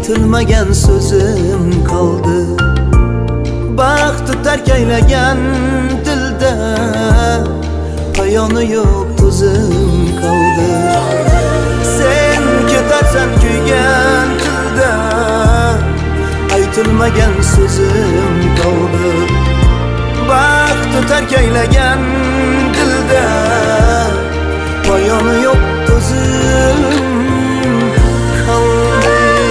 aytilmagan so'zim qoldi. Baxtni tark aylagan dilda payoni yo'q to'zim qoldi. Sen ketarsan kuygan tilda aytilmagan so'zim qoldi. Baxtni tark aylagan dilda payoni yo'q to'zim qoldi.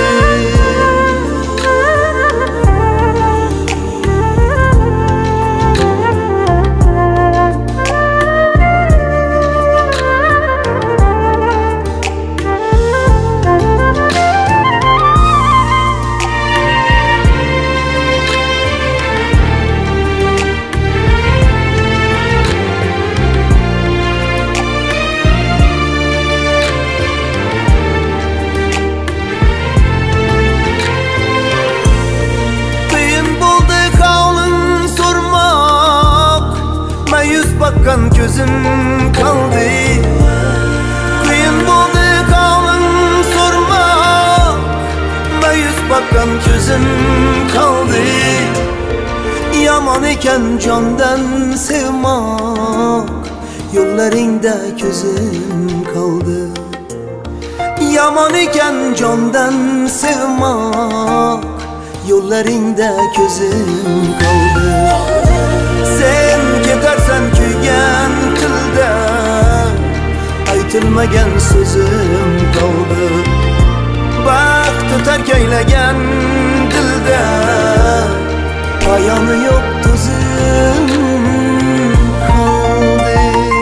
Bakkan gözüm kaldı. Kıyın buldu kalın sormak. Mayus bakkan gözüm kaldı. Yaman iken candan sevmek, yollarında gözüm kaldı. Yaman iken candan sevmek, yollarında gözüm kaldı. Sen ketarsan kuygan tilda aytilmagan so'zim qoldi. Baxtni tark aylagan dilda payoni yo'q to'zim qoldi.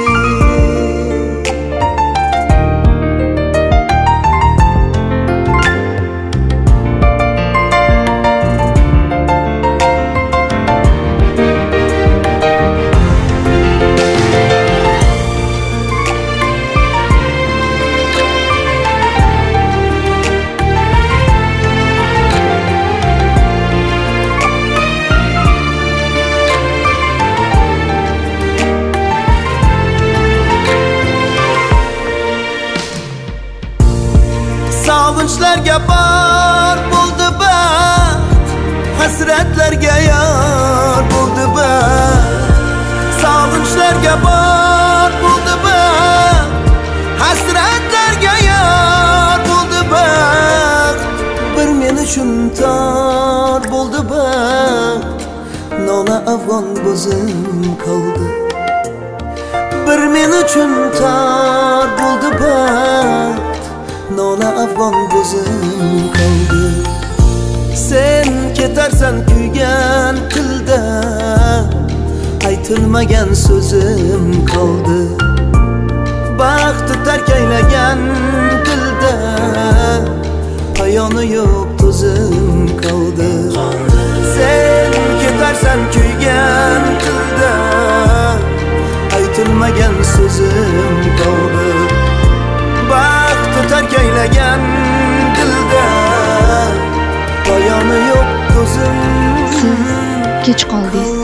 Sog'inchlarga bor bo'ldi baxt, hasratlarga yor bo'ldi baxt. Sog'inchlarga bor bo'ldi baxt, hasratlarga yor bo'ldi baxt. Bir men uchun tor bo'ldi baxt, nola afg'on bo'zim qoldi. Bir men uchun tor bo'ldi baxt, nola afg'on bo'zim qoldi. Sen ketarsan kuygan tilda aytilmagan so'zim qoldi. Baxtni tark aylagan dilda payoni yo'q to'zim qoldi. Sen ketarsan kuygan tilda aytilmagan so'zim qoldi. Baxtni tark aylagan dilda payoni yo'q to'zim. Siz kech qoldingiz.